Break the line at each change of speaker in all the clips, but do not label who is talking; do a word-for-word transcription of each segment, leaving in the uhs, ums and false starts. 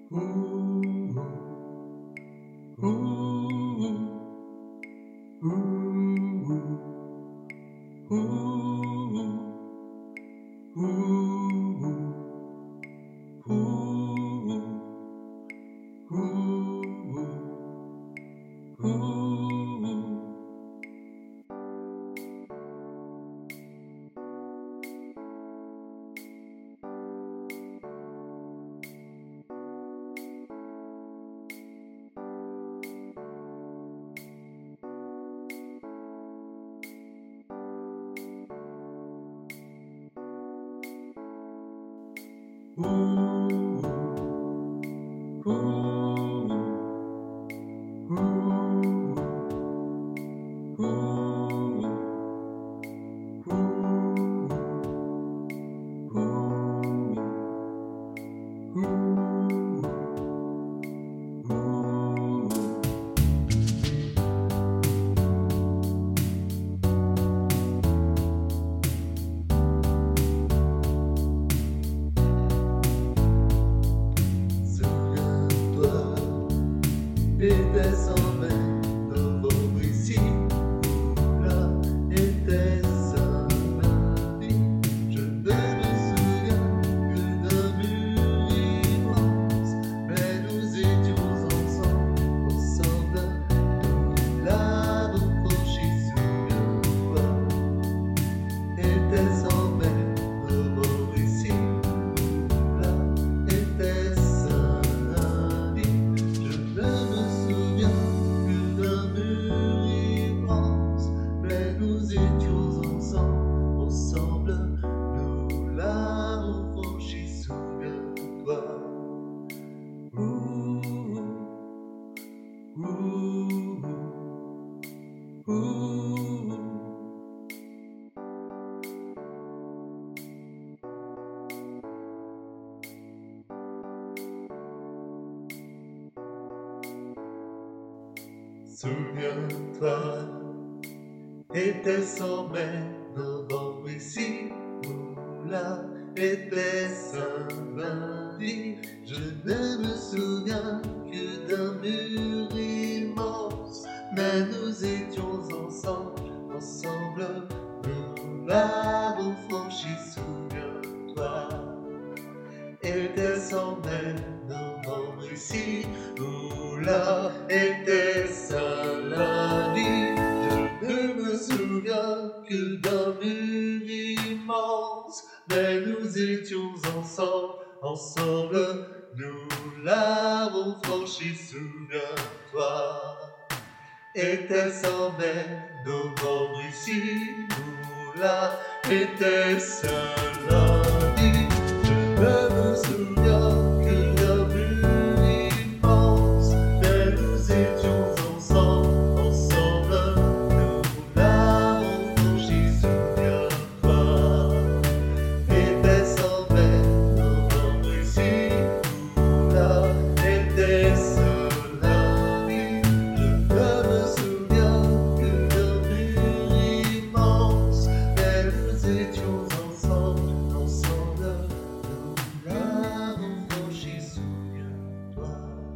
Ouh, ouh, ouh, ouh, ouh, ouh, Était-ce en mai, novembre ici, ou là, était-ce un lundi? Je ne me souviens que d'un mur immense, mais nous étions ensemble, ensemble, nous l'avons franchi, souviens-toi. Était-ce en mai, novembre ici, ou là, était-ce un lundi? Je ne me nous étions ensemble, ensemble, nous l'avons franchi, souviens-toi. Ouh, ouh, ouh. Souviens-toi. Était-ce en mai, novembre ici, ou là, était-ce un lundi? Je ne me souviens que d'un mur immense, mais nous étions ensemble, ensemble, nous l'avons franchi, souviens-toi. Était-ce en mai, novembre ici, ou là, était-ce un lundi? Je ne me souviens que d'un mur immense, mais nous étions ensemble, ensemble, nous l'avons franchi, souviens-toi. Était-ce en mai, novembre ici, ou là, était-ce un lundi? Je ne me souviens que d'un mur immense, mais nous étions ensemble, ensemble, nous l'avons franchi, souviens-toi. Était-ce en mai, novembre ici, ou là, était-ce un lundi? Je ne me souviens que d'un mur immense, mais nous étions ensemble, ensemble, nous l'avons franchi, souviens-toi.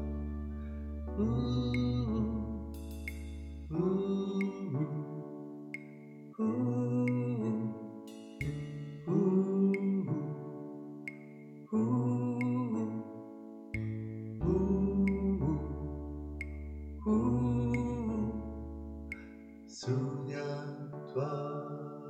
Ouh, ouh, ouh, ouh, ouh, ouh, ouh. Souviens-toi.